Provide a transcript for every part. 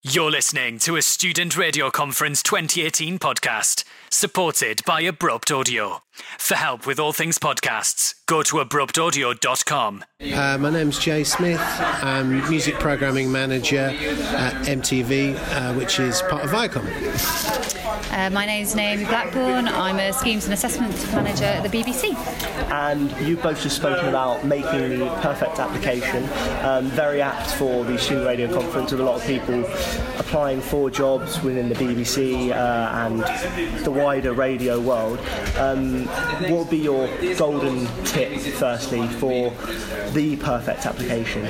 You're listening to a Student Radio Conference 2018 podcast, supported by Abrupt Audio. For help with all things podcasts, go to abruptaudio.com. My name's Jay Smith. I'm Music Programming Manager at MTV, which is part of Viacom. My name's Naomi Blackburn. I'm a Schemes and Assessment Manager at the BBC. And you've both just spoken about making the perfect application, very apt for the Student Radio Conference, with a lot of people applying for jobs within the BBC and the wider radio world. What would be your golden tip, firstly, for the perfect application?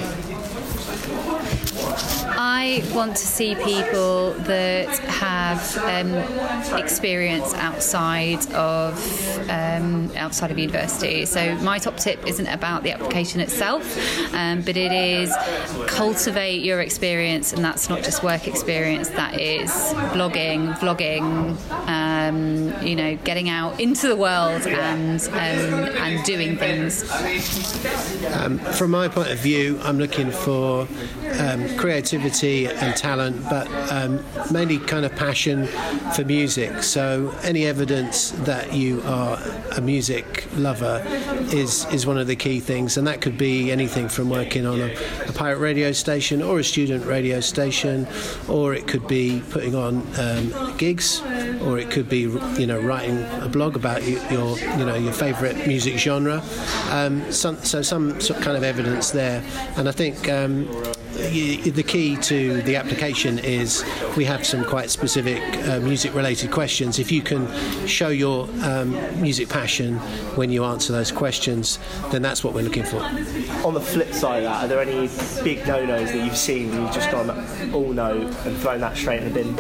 I want to see people that have experience outside of university. So my top tip isn't about the application itself, but it is cultivate your experience, and that's not just work experience. That is blogging, vlogging, getting out into the world and doing things. From my point of view, I'm looking for creativity and talent, but mainly kind of passion for music. So any evidence that you are a music lover is one of the key things, and that could be anything from working on a pirate radio station or a student radio station, or it could be putting on gigs, or it could be writing a blog about your favourite music genre. Some sort of kind of evidence there, and I think the key to the application is we have some quite specific music-related questions. If you can show your music passion when you answer those questions, then that's what we're looking for. On the flip side of that, are there any big no-nos that you've seen and you've just gone all no and thrown that straight in the bin?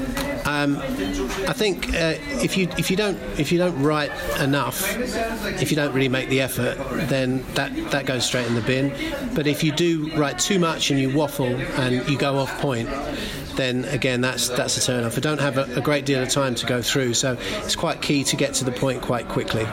I think if you don't write enough, if you don't really make the effort, then that goes straight in the bin. But if you do write too much and you waffle and you go off point, then again that's a turn off. I don't have a great deal of time to go through, so it's quite key to get to the point quite quickly.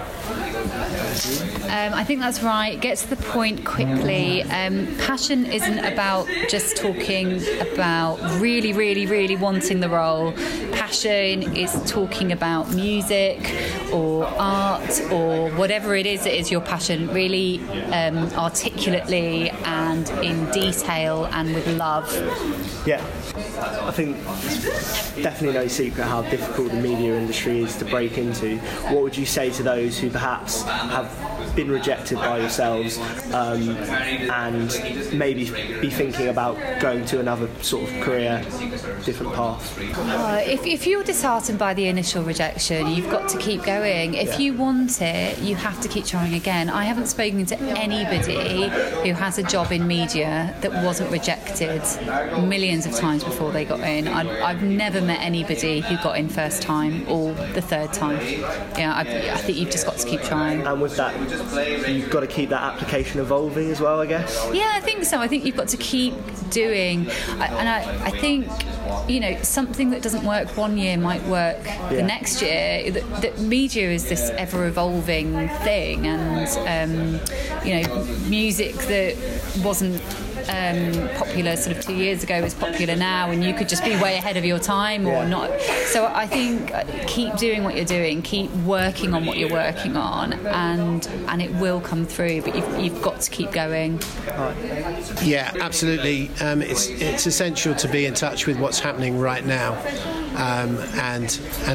I think that's right. Get to the point quickly. Passion isn't about just talking about really, really, really wanting the role. Passion is talking about music or art or whatever it is your passion, really articulately and in detail and with love. Yeah, I think it's definitely no secret how difficult the media industry is to break into. What would you say to those who perhaps have been rejected by yourselves and maybe be thinking about going to another sort of career, different path? If you're disheartened by the initial rejection, you've got to keep going. If you want it, you have to keep trying again. I haven't spoken to anybody who has a job in media that wasn't rejected millions of times before they got in. I've never met anybody who got in first time or the third time. Yeah, I think you've just got to keep trying. And with that, you've got to keep that application evolving as well, I guess? Yeah, I think so. I think you've got to keep doing. I think, something that doesn't work one year might work the next year. That media is this ever-evolving thing, and, music that wasn't popular sort of 2 years ago is popular now, and you could just be way ahead of your time or not. So I think keep doing what you're doing, keep working on what you're working on, and it will come through, but you've got to keep going. Yeah, absolutely. It's essential to be in touch with what's happening right now, and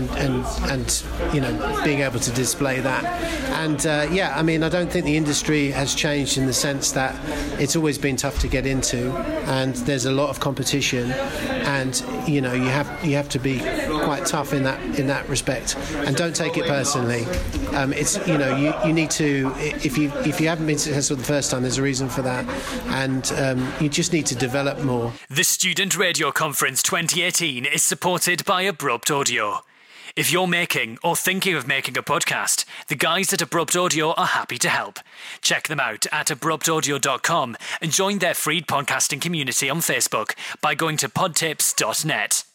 being able to display that. And I don't think the industry has changed in the sense that it's always been tough to get into, and there's a lot of competition, and you have to be quite tough in that respect, and don't take it personally. It's you need to, if you haven't been successful the first time, there's a reason for that, and you just need to develop more. The Student Radio Conference 2018 is supported by Abrupt Audio. If you're making or thinking of making a podcast, the guys at Abrupt Audio are happy to help. Check them out at abruptaudio.com and join their free podcasting community on Facebook by going to podtips.net.